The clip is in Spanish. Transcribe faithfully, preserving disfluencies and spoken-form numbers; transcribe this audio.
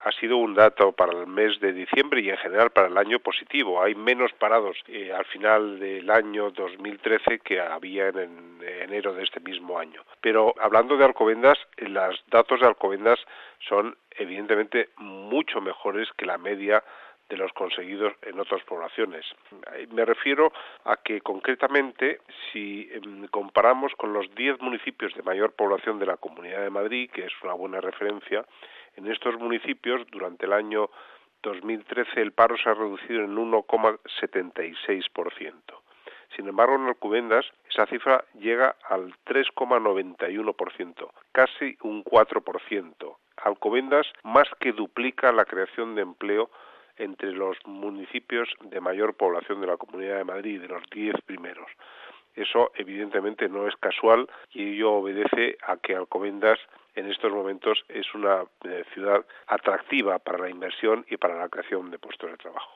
ha sido un dato para el mes de diciembre y en general para el año positivo. Hay menos parados eh, al final del año dos mil trece que había en, en enero de este mismo año. Pero hablando de Alcobendas, los datos de Alcobendas son evidentemente mucho mejores que la media de los conseguidos en otras poblaciones. Me refiero a que concretamente si eh, comparamos con los diez municipios de mayor población de la Comunidad de Madrid, que es una buena referencia, en estos municipios durante el año dos mil trece el paro se ha reducido en uno coma setenta y seis por ciento. Sin embargo, en Alcobendas esa cifra llega al tres coma noventa y uno por ciento, casi un cuatro por ciento. Alcobendas más que duplica la creación de empleo entre los municipios de mayor población de la Comunidad de Madrid, de los diez primeros. Eso evidentemente no es casual y ello obedece a que Alcobendas en estos momentos es una eh, ciudad atractiva para la inversión y para la creación de puestos de trabajo.